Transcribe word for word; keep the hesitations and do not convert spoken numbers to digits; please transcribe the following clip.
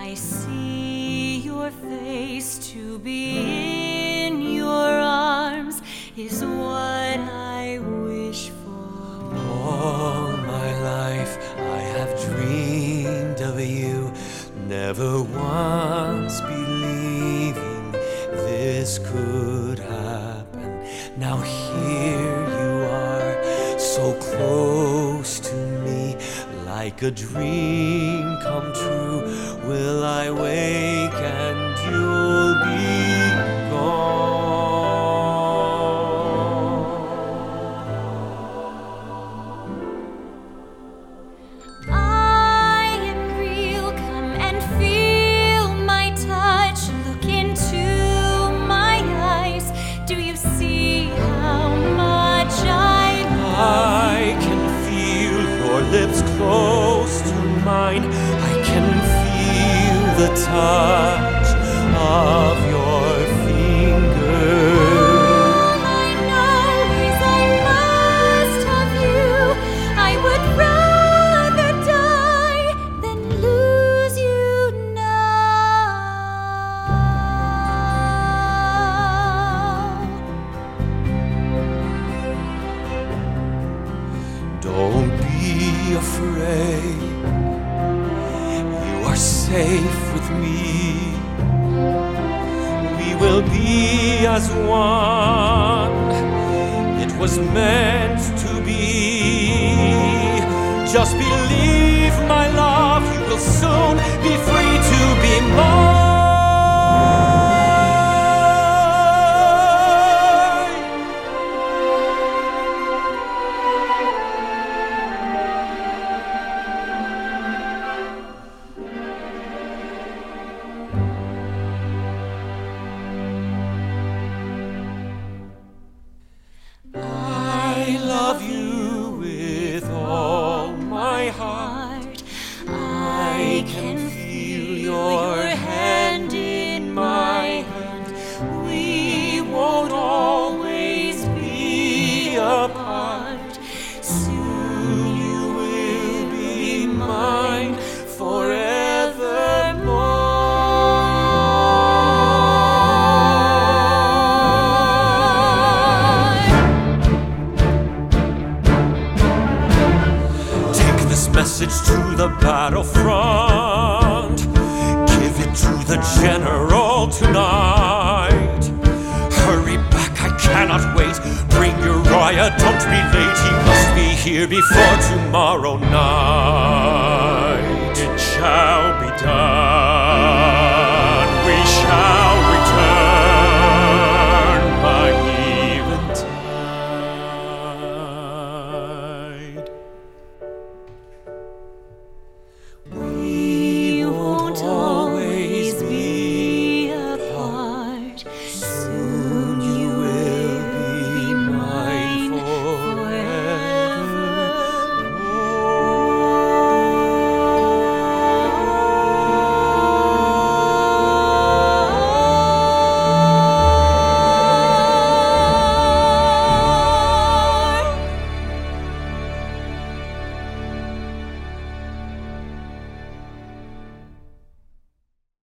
I see your face, to be in your arms is what I wish for. All my life I have dreamed of you, never once believing this could happen. Now here you are, so close to me, like a dream come true. Will I wake and you'll be gone? I am real, come and feel my touch. Look into my eyes. Do you see how much I love I can feel your lips close to mine. I can feel the touch of your fingers. All I know is I must have you. I would rather die than lose you now. Don't be afraid, you are safe with me. We will be as one, it was meant to be. Just believe, my love, you will soon be free to be mine. I love you with all my heart. I can feel your hand in my hand. We won't always be apart. Soon you will be mine forevermore. Message to the battlefront, give it to the general tonight. Hurry back, I cannot wait. Bring Uriah, don't be late. He must be here before tomorrow night. It shall